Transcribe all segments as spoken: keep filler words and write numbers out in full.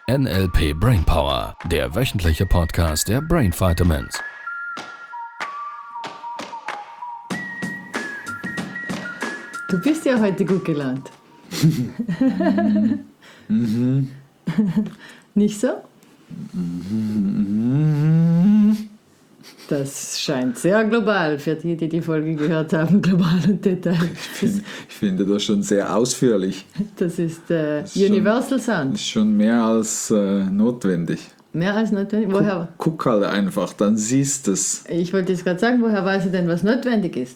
N L P Brainpower, der wöchentliche Podcast der Brain Vitamins. Du bist ja heute gut gelaunt. Mhm. Nicht so? Mhm. Das scheint sehr global für die, die die Folge gehört haben, global und Detail. Ich, find, ich finde das schon sehr ausführlich. Das ist äh, Das ist Universal schon, Sound. ist schon mehr als äh, notwendig. Mehr als notwendig. Woher? Guck, guck halt einfach, dann siehst du es. Ich wollte jetzt gerade sagen, woher weiß ich denn, was notwendig ist?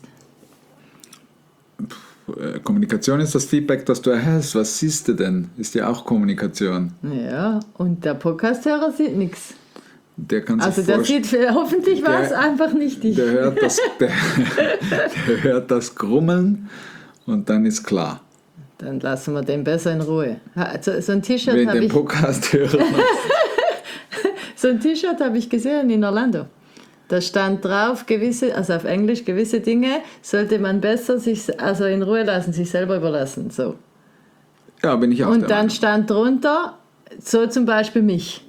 Kommunikation ist das Feedback, das du erhältst. Was siehst du denn? Ist ja auch Kommunikation. Ja, und der Podcast-Hörer sieht nichts. Der kann sich Also der sieht hoffentlich was, der, einfach nicht dich. Der hört, das, der, der hört das Grummeln und dann ist klar. Dann lassen wir den besser in Ruhe. So, so ein T-Shirt Wenn habe den ich, Podcast hören. so ein T-Shirt habe ich gesehen in Orlando. Da stand drauf, gewisse, also auf Englisch, gewisse Dinge sollte man besser sich, also in Ruhe lassen, sich selber überlassen. So. Ja, bin ich auch Und der dann Meinung. stand drunter, so zum Beispiel mich.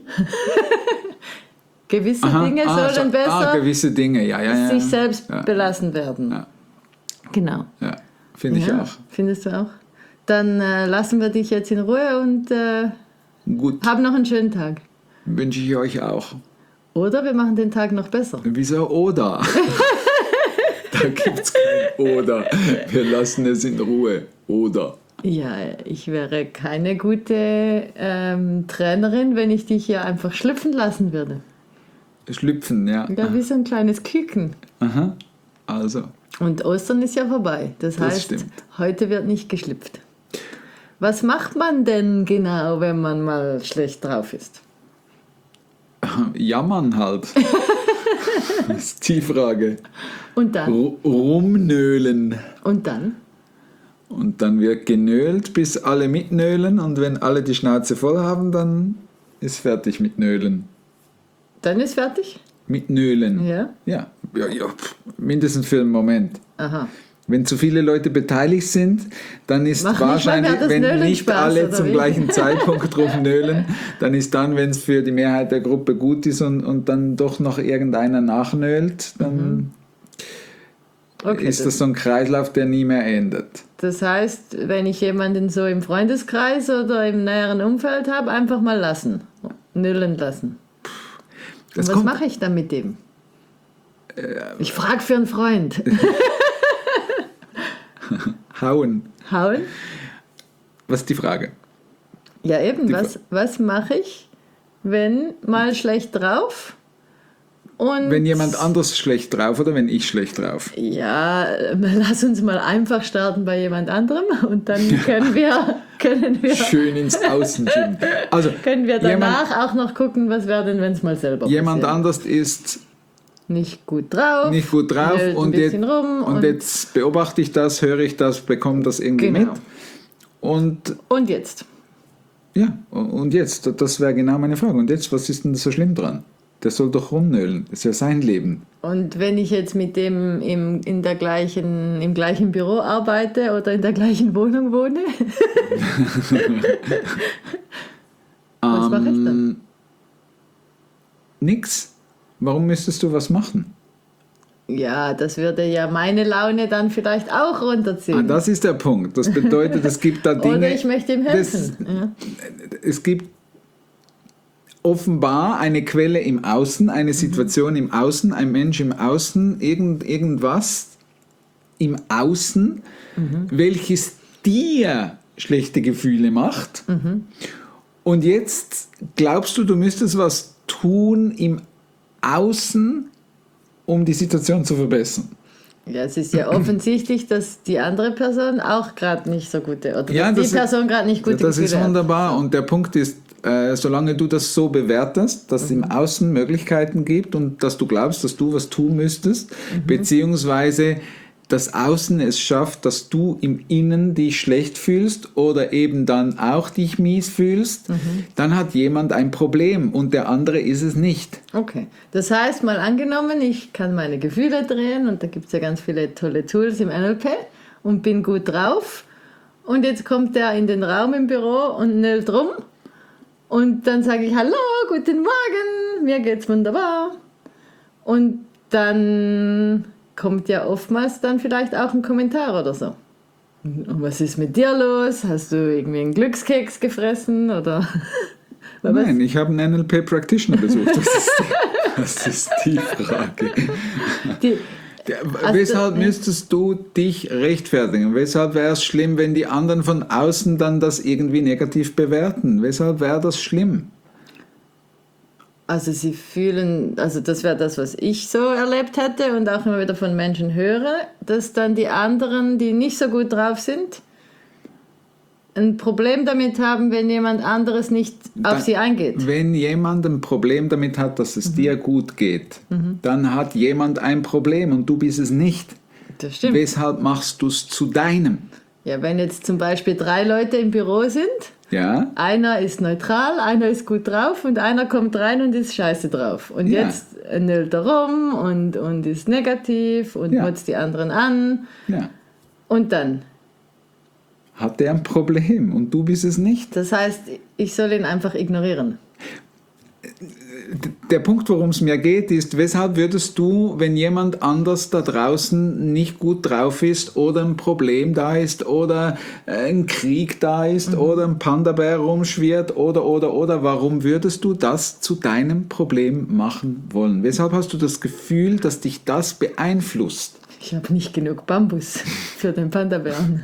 Gewisse Aha, Dinge ah, sollen so, besser ah, gewisse Dinge, ja, ja, ja. sich selbst ja. belassen werden. Ja. Genau. Ja, finde ich Ja, auch. Findest du auch? Dann äh, lassen wir dich jetzt in Ruhe und äh, Gut, hab noch einen schönen Tag. wünsche ich euch auch. Oder wir machen den Tag noch besser. Wieso oder? Da gibt es kein oder. Wir lassen es in Ruhe. Oder. Ja, ich wäre keine gute ähm, Trainerin, wenn ich dich hier einfach schlüpfen lassen würde. Schlüpfen, ja. Ja, wie so ein kleines Küken. Aha. Also, Und Ostern ist ja vorbei. Das, Das heißt, stimmt. heute wird nicht geschlüpft. Was macht man denn genau, wenn man mal schlecht drauf ist? jammern halt. Das ist die Frage. Und dann? R- rumnölen. Und dann? Und dann wird genölt, bis alle mitnölen. Und wenn alle die Schnauze voll haben, dann ist fertig mit Nölen. Dann ist fertig? Mit Nölen. Ja. Ja, ja, ja pff, mindestens für einen Moment. Aha. Wenn zu viele Leute beteiligt sind, dann ist Mach nicht mal wahrscheinlich, mehr das wenn Nölen nicht Spaß, alle oder zum wie? gleichen Zeitpunkt drauf nölen, dann ist dann, wenn es für die Mehrheit der Gruppe gut ist und, und dann doch noch irgendeiner nachnölt, dann Okay, ist das so ein Kreislauf, der nie mehr endet. Das heißt, wenn ich jemanden so im Freundeskreis oder im näheren Umfeld habe, einfach mal lassen. Nüllen lassen. Das Und was kommt- mache ich dann mit dem? Ich frage für einen Freund. Hauen. Hauen? Was ist die Frage? Ja eben, Die was, was mache ich, wenn mal schlecht drauf? Und Wenn jemand anders schlecht drauf oder wenn ich schlecht drauf? ja, lass uns mal einfach starten bei jemand anderem und dann können wir, können wir, Schön ins Außen schieben. Also, können wir jemand, danach auch noch gucken, was wäre denn, wenn es mal selber jemand passiert. anders ist Nicht gut drauf. nicht gut drauf nölt ein und, jetzt, bisschen rum und und- jetzt beobachte ich das, höre ich das, bekomme das irgendwie Genau. mit. Und Und jetzt? ja, und jetzt, das wäre genau meine Frage. Und jetzt, was ist denn so schlimm dran? Der soll doch rumnölen, das ist ja sein Leben. Und wenn ich jetzt mit dem im, in der gleichen, im gleichen Büro arbeite oder in der gleichen Wohnung wohne, was mache ich dann? Ähm, Nix. Warum müsstest du was machen? Ja, das würde ja meine Laune dann vielleicht auch runterziehen. Ah, das ist der Punkt. Das bedeutet, es gibt da Dinge. Oder ich möchte ihm helfen. Das, ja. es gibt offenbar eine Quelle im Außen, eine Situation im Außen, ein Mensch im Außen, irgend, irgendwas im Außen, welches dir schlechte Gefühle macht. Und jetzt glaubst du, du müsstest was tun im Außen, um die Situation zu verbessern. Ja, es ist ja offensichtlich, dass die andere Person auch gerade nicht so gute, oder Ja, dass das die ist- Person gerade nicht gute Das Gefühle ist hat. wunderbar. Und der Punkt ist, äh, solange du das so bewertest, dass es im Außen Möglichkeiten gibt und dass du glaubst, dass du was tun müsstest, beziehungsweise das Außen es schafft, dass du im Innen dich schlecht fühlst oder eben dann auch dich mies fühlst, dann hat jemand ein Problem und der andere ist es nicht. Okay, das heißt, mal angenommen, ich kann meine Gefühle drehen und da gibt es ja ganz viele tolle Tools im N L P und bin gut drauf und jetzt kommt der in den Raum im Büro und nölt rum Und dann sage ich, hallo, guten Morgen, mir geht's wunderbar. Und dann kommt ja oftmals dann vielleicht auch ein Kommentar oder so. Und was ist mit dir los? Hast du irgendwie einen Glückskeks gefressen? Oder Nein, ich habe einen N L P-Practitioner besucht. Das ist, das ist die Frage. Die, also, Weshalb müsstest du dich rechtfertigen? Weshalb wäre es schlimm, wenn die anderen von außen dann das irgendwie negativ bewerten? Weshalb wäre das schlimm? Also sie fühlen, also das wäre das, was ich so erlebt hätte und auch immer wieder von Menschen höre, dass dann die anderen, die nicht so gut drauf sind, ein Problem damit haben, wenn jemand anderes nicht auf Dann, sie eingeht. Wenn jemand ein Problem damit hat, dass es mhm. dir gut geht, mhm. dann hat jemand ein Problem und du bist es nicht. Das stimmt. Weshalb machst du es zu deinem? Ja, wenn jetzt zum Beispiel drei Leute im Büro sind, ja. einer ist neutral, einer ist gut drauf und einer kommt rein und ist scheiße drauf. Und ja. jetzt nölt er rum und, und ist negativ und ja. motzt die anderen an. Ja. Und dann? Hat er ein Problem und du bist es nicht? Das heißt, ich soll ihn einfach ignorieren. Der Punkt, worum es mir geht, ist, weshalb würdest du, wenn jemand anders da draußen nicht gut drauf ist oder ein Problem da ist oder ein Krieg da ist mhm. oder ein Panda-Bär rumschwirrt oder, oder, oder, warum würdest du das zu deinem Problem machen wollen? Weshalb hast du das Gefühl, dass dich das beeinflusst? Ich habe nicht genug Bambus für den Panda-Bären.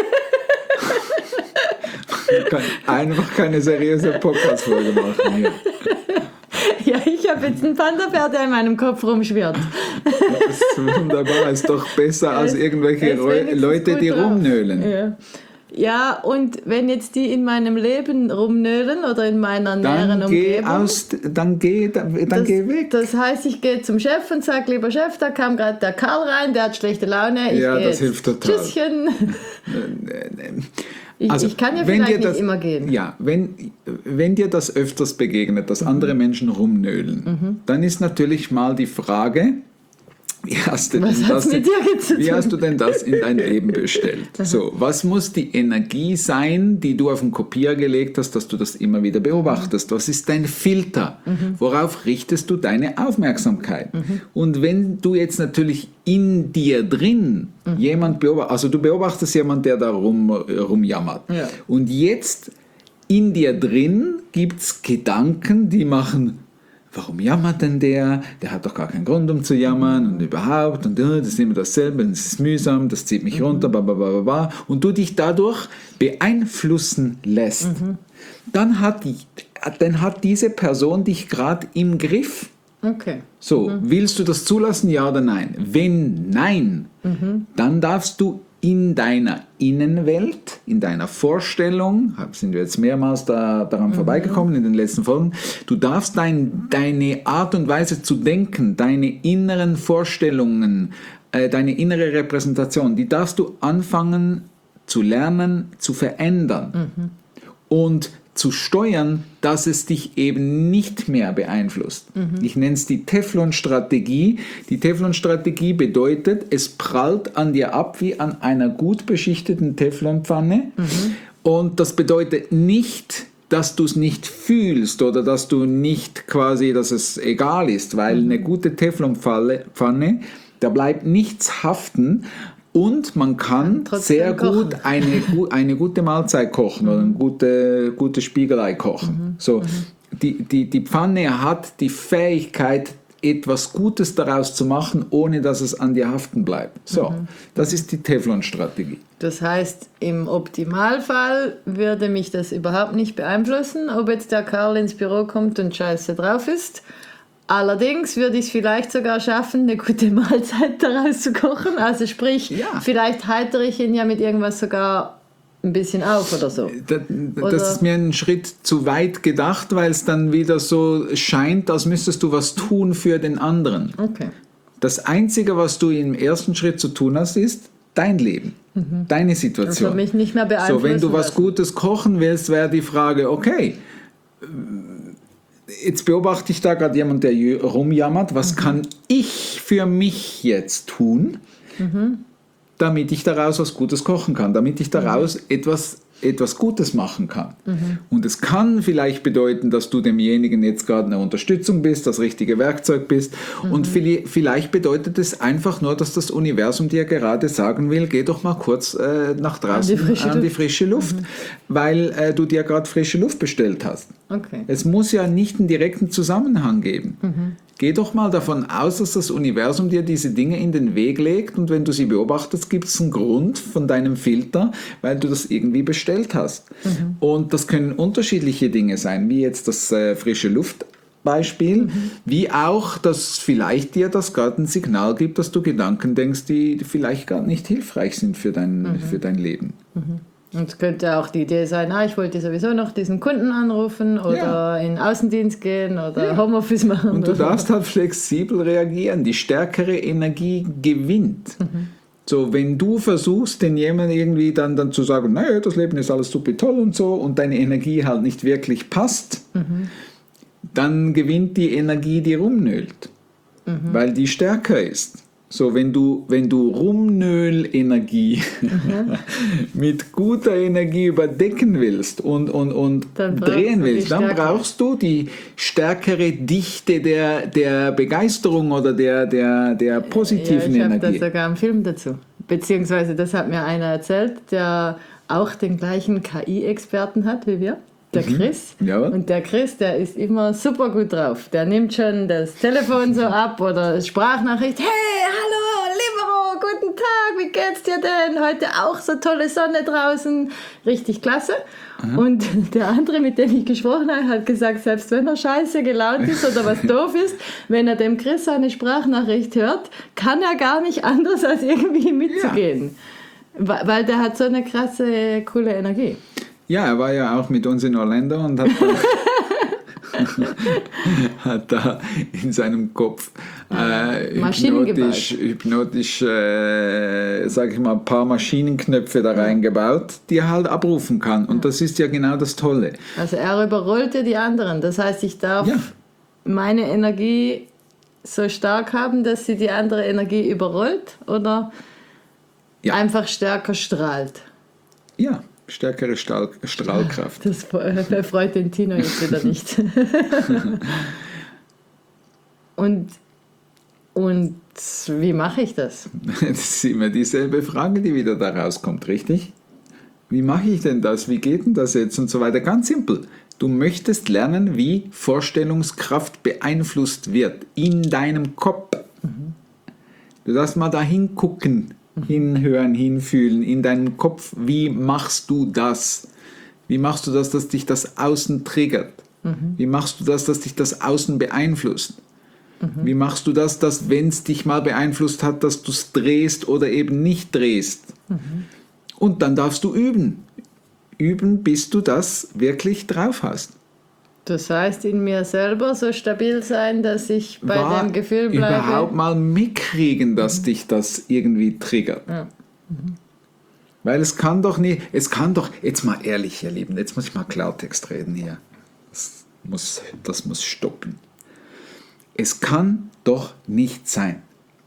Ich kann einfach keine seriöse Podcast-Folge machen hier. Ja, ich habe jetzt einen Panda-Bär, der in meinem Kopf rumschwirrt. Das ist wunderbar, ist doch besser als irgendwelche Leute, die drauf. rumnölen. Ja. ja, und wenn jetzt die in meinem Leben rumnölen oder in meiner näheren geh Umgebung... Aus, dann geh, dann, dann das, geh weg. Das heißt, ich gehe zum Chef und sage, lieber Chef, da kam gerade der Karl rein, der hat schlechte Laune. Ich ja, das jetzt. hilft total. Tschüsschen. Ich, also, ich kann ja wenn vielleicht dir das, nicht immer gehen. Ja, wenn, wenn dir das öfters begegnet, dass mhm. andere Menschen rumnölen, mhm. dann ist natürlich mal die Frage, wie hast, du was denn das, mit dir zu wie tun? hast du denn das in dein Leben bestellt? So, was muss die Energie sein, die du auf den Kopierer gelegt hast, dass du das immer wieder beobachtest? Was ist dein Filter? Mhm. Worauf richtest du deine Aufmerksamkeit? Mhm. Und wenn du jetzt natürlich in dir drin mhm. jemand beobachtest, also du beobachtest jemanden, der da rum, rumjammert. Ja. Und jetzt in dir drin gibt es Gedanken, die machen... Warum jammert denn der? Der hat doch gar keinen Grund, um zu jammern und überhaupt und uh, das ist immer dasselbe, das ist mühsam, das zieht mich mhm. runter, babababa, und du dich dadurch beeinflussen lässt. Mhm. Dann, hat die, dann hat diese Person dich gerade im Griff. Okay. So, mhm. willst du das zulassen, ja oder nein? Wenn nein, mhm. dann darfst du in deiner Innenwelt, in deiner Vorstellung, sind wir jetzt mehrmals da, daran mhm. vorbeigekommen in den letzten Folgen, du darfst dein, deine Art und Weise zu denken, deine inneren Vorstellungen, äh, deine innere Repräsentation, die darfst du anfangen zu lernen, zu verändern mhm. und zu steuern, dass es dich eben nicht mehr beeinflusst. Mhm. Ich nenne es die Teflon-Strategie. Die Teflon-Strategie bedeutet, es prallt an dir ab wie an einer gut beschichteten Teflonpfanne. Mhm. Und das bedeutet nicht, dass du es nicht fühlst oder dass du nicht quasi, dass es egal ist, weil mhm. eine gute Teflonpfanne, da bleibt nichts haften. Und man kann sehr gut eine, eine gute Mahlzeit kochen mhm. oder eine gute, gute Spiegelei kochen. Mhm. So, mhm. Die, die, die Pfanne hat die Fähigkeit, etwas Gutes daraus zu machen, ohne dass es an dir haften bleibt. So, mhm. das ist die Teflon-Strategie. Das heißt, im Optimalfall würde mich das überhaupt nicht beeinflussen, ob jetzt der Karl ins Büro kommt und scheiße drauf ist. Allerdings würde ich es vielleicht sogar schaffen, eine gute Mahlzeit daraus zu kochen. Also sprich, ja. vielleicht heitere ich ihn ja mit irgendwas sogar ein bisschen auf oder so. Das, oder? Das ist mir ein Schritt zu weit gedacht, weil es dann wieder so scheint, als müsstest du was tun für den anderen. Okay. Das Einzige, was du im ersten Schritt zu tun hast, ist dein Leben, mhm. deine Situation. Das mich nicht mehr beeinflussen. So, wenn du was Gutes kochen willst, wäre die Frage, okay, jetzt beobachte ich da gerade jemanden, der rumjammert. Was mhm. kann ich für mich jetzt tun, mhm. damit ich daraus was Gutes kochen kann? Damit ich daraus mhm. etwas etwas Gutes machen kann. Mhm. Und es kann vielleicht bedeuten, dass du demjenigen jetzt gerade eine Unterstützung bist, das richtige Werkzeug bist. Mhm. Und vielleicht bedeutet es einfach nur, dass das Universum dir gerade sagen will, geh doch mal kurz äh, nach draußen an die frische, an die frische Luft, mhm. weil äh, du dir gerade frische Luft bestellt hast. Okay. Es muss ja nicht einen direkten Zusammenhang geben. Mhm. Geh doch mal davon aus, dass das Universum dir diese Dinge in den Weg legt und wenn du sie beobachtest, gibt es einen Grund von deinem Filter, weil du das irgendwie bestellt hast. Mhm. Und das können unterschiedliche Dinge sein, wie jetzt das äh, frische Luftbeispiel, mhm. wie auch, dass vielleicht dir das gerade ein Signal gibt, dass du Gedanken denkst, die vielleicht gar nicht hilfreich sind für dein, mhm. für dein Leben. Mhm. Und es könnte auch die Idee sein, ah, ich wollte sowieso noch diesen Kunden anrufen oder ja. in Außendienst gehen oder ja. Homeoffice machen. Und du darfst halt flexibel reagieren. Die stärkere Energie gewinnt. Mhm. So, wenn du versuchst, den jemanden irgendwie dann, dann zu sagen, naja, das Leben ist alles super toll und so und deine Energie halt nicht wirklich passt, mhm. dann gewinnt die Energie, die rumnölt, mhm. weil die stärker ist. So, wenn du, wenn du Rumnöl-Energie mhm. mit guter Energie überdecken willst und, und, und drehen willst, dann brauchst du die stärkere Dichte der, der Begeisterung oder der, der, der positiven ja, ich Energie. Ich habe da sogar einen Film dazu. Beziehungsweise, das hat mir einer erzählt, der auch den gleichen K I-Experten hat wie wir. Der Chris. Mhm. Ja. Und der Chris, der ist immer super gut drauf. Der nimmt schon das Telefon so ab oder Sprachnachricht. Hey, hallo, Libero, guten Tag, wie geht's dir denn? Heute auch so tolle Sonne draußen. Richtig klasse. Mhm. Und der andere, mit dem ich gesprochen habe, hat gesagt, selbst wenn er scheiße gelaunt ist oder was doof ist, wenn er dem Chris seine Sprachnachricht hört, kann er gar nicht anders, als irgendwie mitzugehen. Ja. Weil der hat so eine krasse, coole Energie. Ja, er war ja auch mit uns in Orlando und hat da, hat da in seinem Kopf äh, hypnotisch, hypnotisch äh, sag ich mal, ein paar Maschinenknöpfe da reingebaut, die er halt abrufen kann. Und das ist ja genau das Tolle. Also er überrollte die anderen. Das heißt, ich darf ja. meine Energie so stark haben, dass sie die andere Energie überrollt oder ja. einfach stärker strahlt. Ja. Stärkere Stahl, Strahlkraft. Das freut den Tino jetzt wieder nicht. und, und wie mache ich das? Das ist immer dieselbe Frage, die wieder da rauskommt, richtig? Wie mache ich denn das? Wie geht denn das jetzt? Und so weiter. Ganz simpel. Du möchtest lernen, wie Vorstellungskraft beeinflusst wird in deinem Kopf. Mhm. Du darfst mal da hingucken. Hinhören, hinfühlen, in deinem Kopf, wie machst du das? Wie machst du das, dass dich das Außen triggert? Mhm. Wie machst du das, dass dich das Außen beeinflusst? Mhm. Wie machst du das, dass wenn es dich mal beeinflusst hat, dass du es drehst oder eben nicht drehst? Mhm. Und dann darfst du üben. Üben, bis du das wirklich drauf hast. Das heißt, in mir selber so stabil sein, dass ich bei War dem Gefühl bleibe. Überhaupt mal mitkriegen, dass mhm. dich das irgendwie triggert. Ja. Mhm. Weil es kann doch nicht, es kann doch, jetzt mal ehrlich, ihr Lieben, jetzt muss ich mal Klartext reden hier. Das muss, das muss stoppen. Es kann doch nicht sein,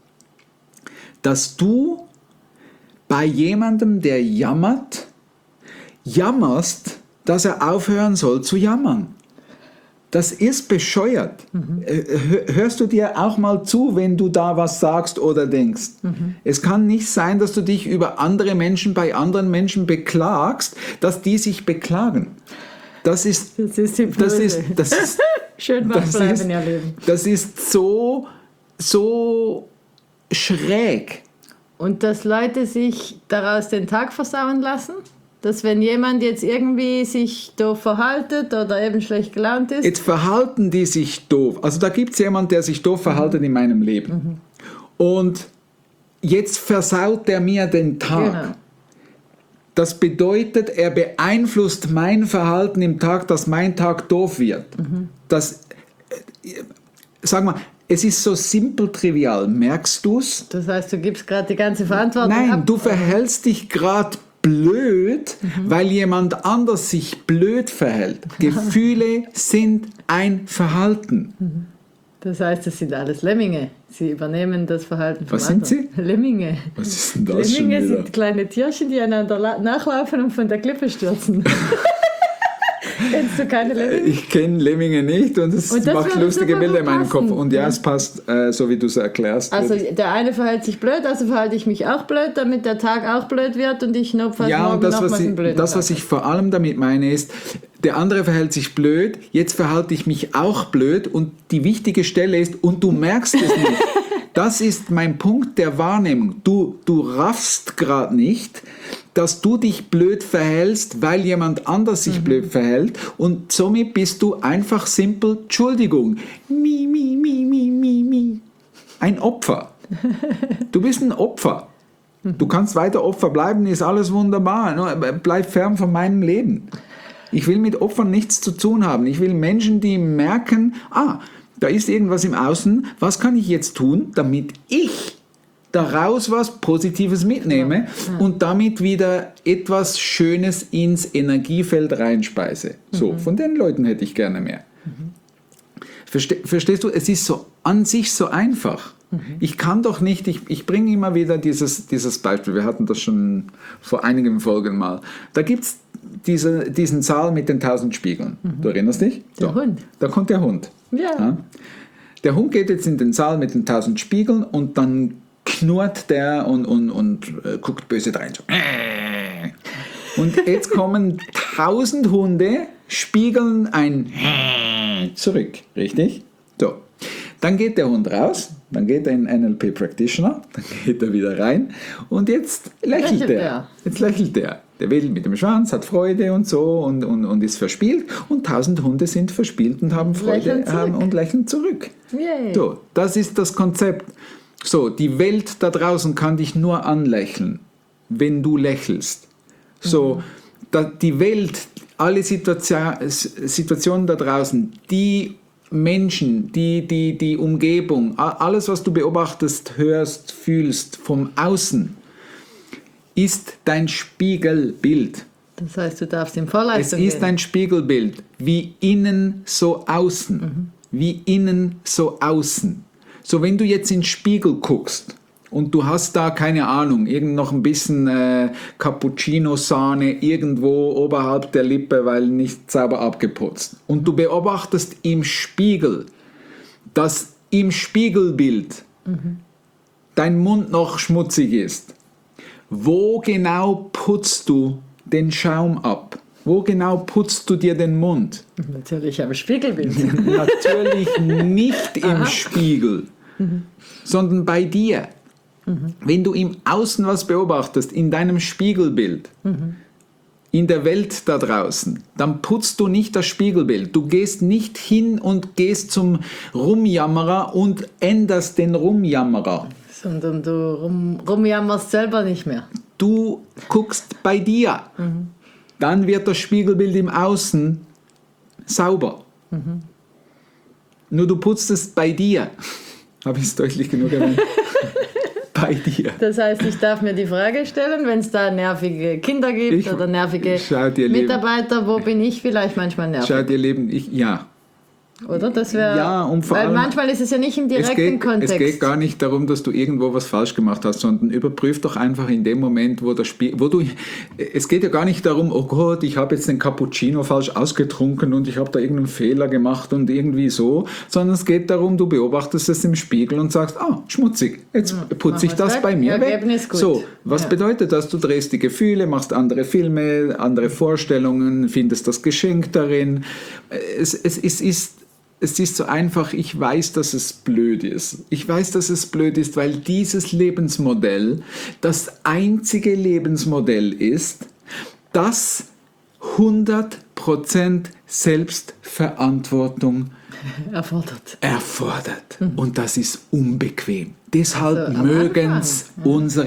dass du bei jemandem, der jammert, jammerst, dass er aufhören soll zu jammern. Das ist bescheuert. Mhm. Hörst du dir auch mal zu, wenn du da was sagst oder denkst? Mhm. Es kann nicht sein, dass du dich über andere Menschen bei anderen Menschen beklagst, dass die sich beklagen. Das ist, das ist die das ist, das ist, schön wach bleiben, ihr Leben. Das ist so, so schräg. Und dass Leute sich daraus den Tag versauen lassen? Dass wenn jemand jetzt irgendwie sich doof verhaltet oder eben schlecht gelaunt ist. Jetzt verhalten die sich doof. Also da gibt es jemanden, der sich doof verhaltet mhm. in meinem Leben. Mhm. Und jetzt versaut der mir den Tag. Genau. Das bedeutet, er beeinflusst mein Verhalten im Tag, dass mein Tag doof wird. Mhm. Das, äh, sag mal, es ist so simpel trivial. Merkst du es? Das heißt, du gibst gerade die ganze Verantwortung Nein, ab? du verhältst dich gerade blöd, mhm. weil jemand anders sich blöd verhält. Gefühle sind ein Verhalten. Mhm. Das heißt, das sind alles Lemminge. Sie übernehmen das Verhalten vom Was sind anderen. sie? Lemminge. Was ist denn das Lemminge schon wieder? sind kleine Tierchen, die einander la- nachlaufen und von der Klippe stürzen. Kennst du keine Lemminge? Ich kenne Lemminge nicht und es Und das macht würde lustige super Bilder in meinem passen. Kopf. Und ja, Ja. es passt, äh, so wie du es erklärst. Also der eine verhält sich blöd, also verhalte ich mich auch blöd, damit der Tag auch blöd wird und ich notfalls ja, morgen und das, nochmals was einen ich, blöden das, was Tag ich vor allem damit meine, ist, der andere verhält sich blöd, jetzt verhalte ich mich auch blöd und die wichtige Stelle ist, und du merkst es nicht. Das ist mein Punkt der Wahrnehmung. Du, du raffst gerade nicht, dass du dich blöd verhältst, weil jemand anders sich mhm. blöd verhält und somit bist du einfach simpel, Entschuldigung, mi, mi, mi, mi, mi, mi. Ein Opfer. Du bist ein Opfer. Du kannst weiter Opfer bleiben, ist alles wunderbar. Bleib fern von meinem Leben. Ich will mit Opfern nichts zu tun haben. Ich will Menschen, die merken, ah, da ist irgendwas im Außen, was kann ich jetzt tun, damit ich daraus was Positives mitnehme ja, ja. und damit wieder etwas Schönes ins Energiefeld reinspeise. So, mhm. von den Leuten hätte ich gerne mehr. Mhm. Verste, verstehst du, es ist so an sich so einfach. Mhm. Ich kann doch nicht, ich, ich bringe immer wieder dieses, dieses Beispiel, wir hatten das schon vor einigen Folgen mal. Da gibt es diese, diesen Saal mit den tausend Spiegeln. Mhm. Du erinnerst dich? Der so. Hund. Da kommt der Hund. Ja. ja. Der Hund geht jetzt in den Saal mit den tausend Spiegeln und dann knurrt der und, und, und äh, guckt böse rein. So. Und jetzt kommen tausend Hunde, spiegeln ein zurück, richtig? So. Dann geht der Hund raus, dann geht er in N L P Practitioner, dann geht er wieder rein und jetzt lächelt, lächelt er. er. Jetzt lächelt er. Der wedelt mit dem Schwanz, hat Freude und so und, und, und ist verspielt und tausend Hunde sind verspielt und haben Freude lächeln haben und lächeln zurück. Yay. So, das ist das Konzept. So, die Welt da draußen kann dich nur anlächeln, wenn du lächelst. So, mhm. da, die Welt, alle Situation, Situationen da draußen, die Menschen, die, die, die Umgebung, alles, was du beobachtest, hörst, fühlst vom Außen, ist dein Spiegelbild. Das heißt, du darfst in Vorleistung gehen. Es ist gehen. ein Spiegelbild, wie innen so außen, mhm. wie innen so außen. So, wenn du jetzt in den Spiegel guckst und du hast da, keine Ahnung, irgend noch ein bisschen äh, Cappuccino-Sahne irgendwo oberhalb der Lippe, weil nicht sauber abgeputzt. Und du beobachtest im Spiegel, dass im Spiegelbild mhm. dein Mund noch schmutzig ist. Wo genau putzt du den Schaum ab? Wo genau putzt du dir den Mund? Natürlich am Spiegelbild. Natürlich nicht im Aha. Spiegel, mhm. sondern bei dir. Mhm. Wenn du im Außen was beobachtest, in deinem Spiegelbild, mhm. in der Welt da draußen, dann putzt du nicht das Spiegelbild. Du gehst nicht hin und gehst zum Rumjammerer und änderst den Rumjammerer. Sondern du rum, rumjammerst selber nicht mehr. Du guckst bei dir. Mhm. Dann wird das Spiegelbild im Außen sauber. Mhm. Nur du putzt es bei dir. Habe ich es deutlich genug erwähnt? Bei dir. Das heißt, ich darf mir die Frage stellen, wenn es da nervige Kinder gibt ich, oder nervige Mitarbeiter, Leben. Wo bin ich vielleicht manchmal nervig? Schau dir Leben, ich, ja. Oder? Das wäre. Ja, und vor weil allem, manchmal ist es ja nicht im direkten es geht, Kontext. Es geht gar nicht darum, dass du irgendwo was falsch gemacht hast, sondern überprüf doch einfach in dem Moment, wo das Spiel, wo du, es geht ja gar nicht darum, oh Gott, ich habe jetzt den Cappuccino falsch ausgetrunken und ich habe da irgendeinen Fehler gemacht und irgendwie so, sondern es geht darum, du beobachtest es im Spiegel und sagst, ah, schmutzig, jetzt ja, putze ich das weg. bei mir weg. Gut. So, was ja. bedeutet das? Du drehst die Gefühle, machst andere Filme, andere Vorstellungen, findest das Geschenk darin. Es, es, es ist Es ist so einfach, ich weiß, dass es blöd ist. Ich weiß, dass es blöd ist, weil dieses Lebensmodell das einzige Lebensmodell ist, das hundert Prozent Selbstverantwortung erfordert. erfordert. Mhm. Und das ist unbequem. Deshalb also, mögen es ja. unsere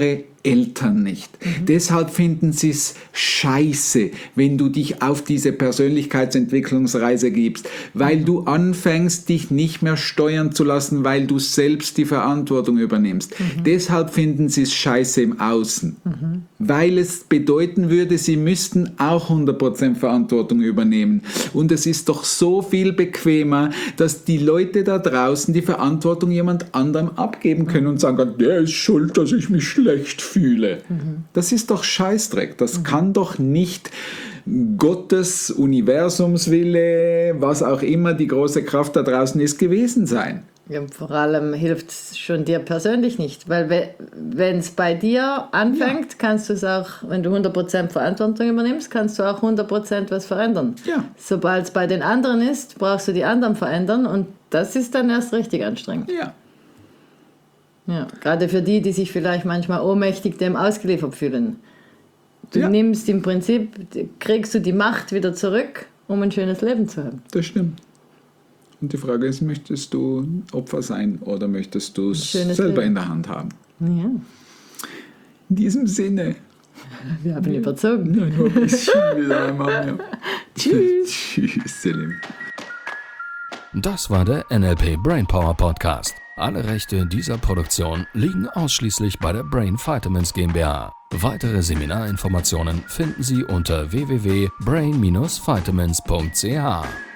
Eltern nicht. Mhm. Deshalb finden sie es scheiße, wenn du dich auf diese Persönlichkeitsentwicklungsreise gibst, weil mhm. du anfängst, dich nicht mehr steuern zu lassen, weil du selbst die Verantwortung übernimmst. Mhm. Deshalb finden sie es scheiße im Außen, mhm. weil es bedeuten würde, sie müssten auch hundert Prozent Verantwortung übernehmen. Und es ist doch so viel bequemer, dass die Leute da draußen die Verantwortung jemand anderem abgeben können und sagen, der ist schuld, dass ich mich schlecht fühle. Mhm. Das ist doch Scheißdreck. Das mhm. kann doch nicht Gottes, Universumswille, was auch immer die große Kraft da draußen ist, gewesen sein. Ja, vor allem hilft es schon dir persönlich nicht, weil wenn es bei dir anfängt, ja. kannst du es auch, wenn du hundert Prozent Verantwortung übernimmst, kannst du auch hundert Prozent was verändern. Ja. Sobald es bei den anderen ist, brauchst du die anderen verändern und das ist dann erst richtig anstrengend. Ja. Ja, gerade für die, die sich vielleicht manchmal ohnmächtig dem ausgeliefert fühlen. Du ja. nimmst im Prinzip, kriegst du die Macht wieder zurück, um ein schönes Leben zu haben. Das stimmt. Und die Frage ist, möchtest du Opfer sein oder möchtest du es selber Leben. in der Hand haben? Ja. In diesem Sinne. Wir haben überzogen. Ja, nur ein bisschen wieder einmal. Ja. Tschüss. Tschüss, Selim. Das war der N L P Brainpower Podcast. Alle Rechte dieser Produktion liegen ausschließlich bei der Brain Vitamins GmbH. Weitere Seminarinformationen finden Sie unter w w w punkt brain dash vitamins punkt c h.